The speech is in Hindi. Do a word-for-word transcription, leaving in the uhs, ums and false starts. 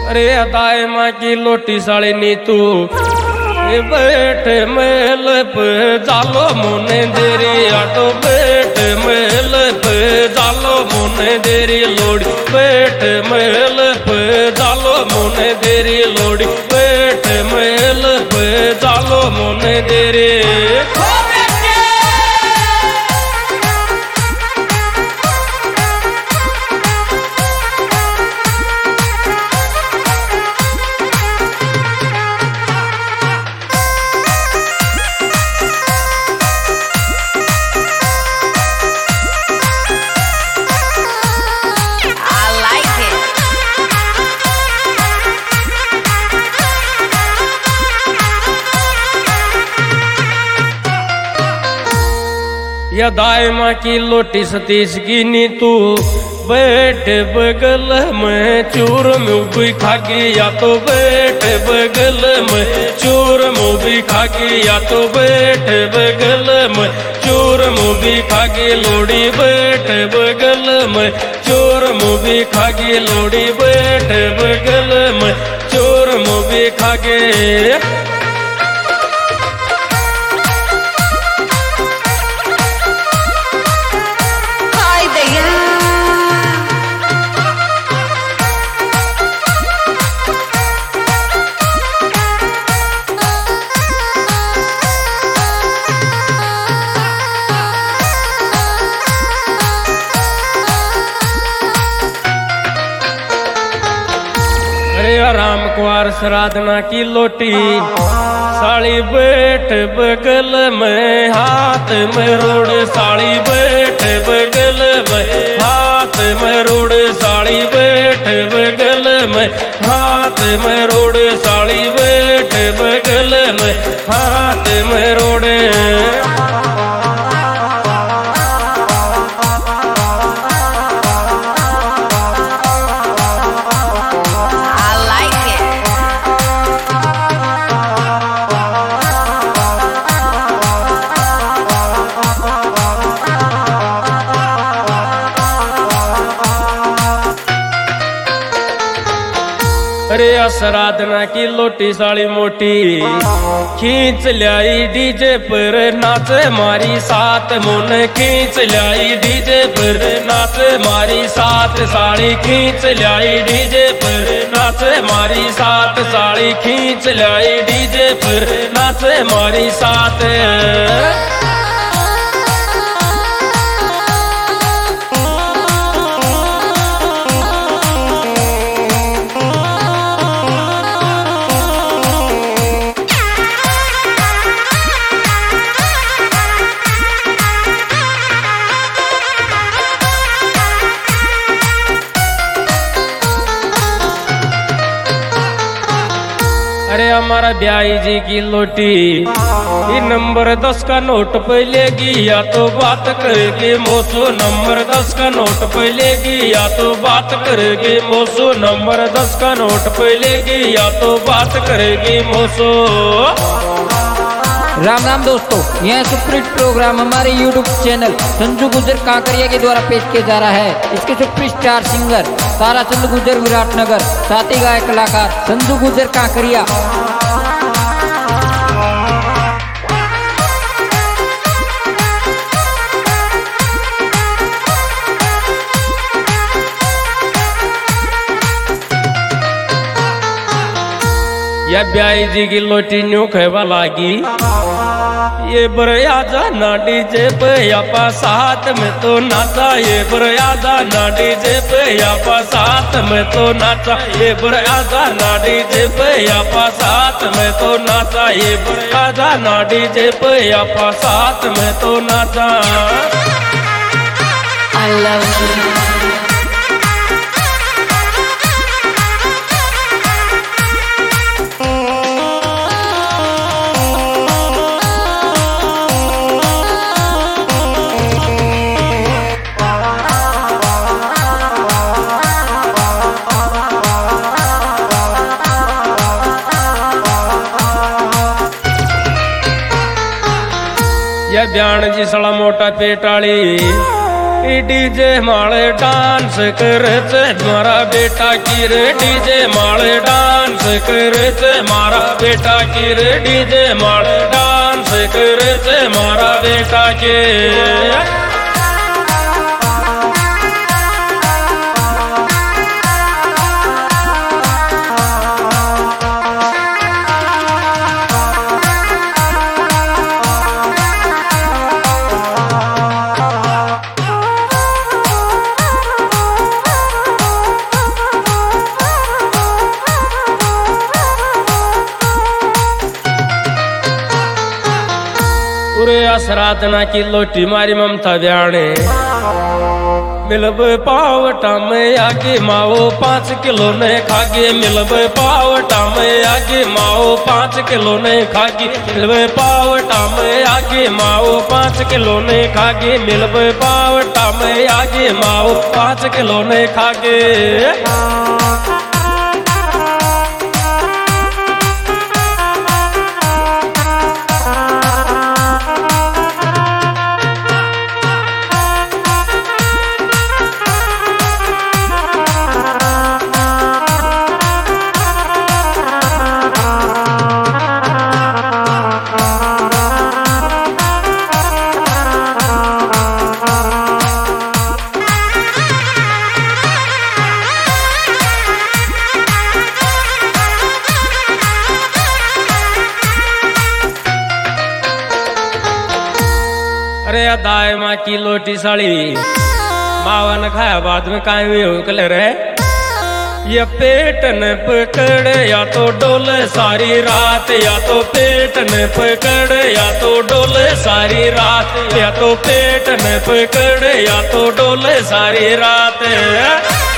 अरे अदाए माँ की लोटी साड़ी नीतू ये बैठ मेल पे जालो मुने देरी आटो बैठ मेल पे जालो मुने देरी लोड़ी बैठ मेल पे जालो मुने देरी लोड़ी बैठ मेल पे जालो मुने देरी। या दाई माँ की लोटी सतीश की नीतू बैठ बगल में चूर मूवी खागी या तो बैठ बगल में चूर मूवी खागी या तो बैठ बगल में चूर मूवी खागी लोड़ी बैठ बगल में चूर मूवी खागी लोड़ी बैठ बगल में चूर मूवी खागे। राम कुमार श्राद्धना की लोटी साड़ी बैठ बगल में हाथ में रोड साड़ी बैठ बगल में हाथ में रोड साड़ी बैठ बगल में हाथ में रोड साड़ी बैठ बगल में हाथ में रोड। अरे आराधना की लोटी साड़ी मोटी खींच लाई डीजे पर नाचे मारी साथ मुन खींच लाई डीजे पर नाचे मारी साथ साड़ी खींच लाई डीजे पर नाचे मारी साथ साड़ी खींच लाई डीजे पर नाचे मारी साथ। अरे हमारा ब्याई जी की लोटी ये नंबर दस का नोट पे लेगी या तो बात करेगी मोसो नंबर दस का नोट पे लेगी या तो बात करेगी मोसो नंबर दस का नोट पे लेगी या तो बात करेगी मोसो। राम राम दोस्तों, यह सुपरहिट प्रोग्राम हमारे यूट्यूब चैनल संजू गुजर कांकरिया के द्वारा पेश किया जा रहा है। इसके सुपर स्टार सिंगर ताराचंद गुजर विराटनगर, साथी गायक कलाकार संजू गुजर कांकरिया। या ब्याई जी की लोटी न्यू खेवा लागी ये बरया जाना डीजे पे यापा साथ में तो नाचा ये बरया जाना डीजे पे यापा साथ में तो नाचा ये बरया जाना डीजे पे यापा साथ में तो नाचा ये बरया जाना डीजे पे यापा साथ में तो नाचा। I love you। या ब्याण जी सड़ा मोटा पेटाली डीजे माले डांस करे चे मारा बेटा की रे डीजे माले डांस करे चे मारा बेटा की रे डीजे माले डांस करे चे मारा बेटा के असराधना की लोटी मारी ममता ब्याणे मिलब पावटा में आगे माओ पाँच किलो ने खागे मिलब पावटा में आगे माओ पाँच किलो ने खागे मिलब पावटा में आगे माओ पाँच किलो ने खागे मिलब पावटा में आगे माओ पाँच किलो ने खागे अरे दाय माँ की लोटी साड़ी मावा न खाया बाद में काहे हुए हो कल रे ये पेट न पकड़ या तो डोले सारी रात या तो पेट न पकड़ या तो डोले सारी रात या तो पेट न पकड़ या तो डोले सारी रात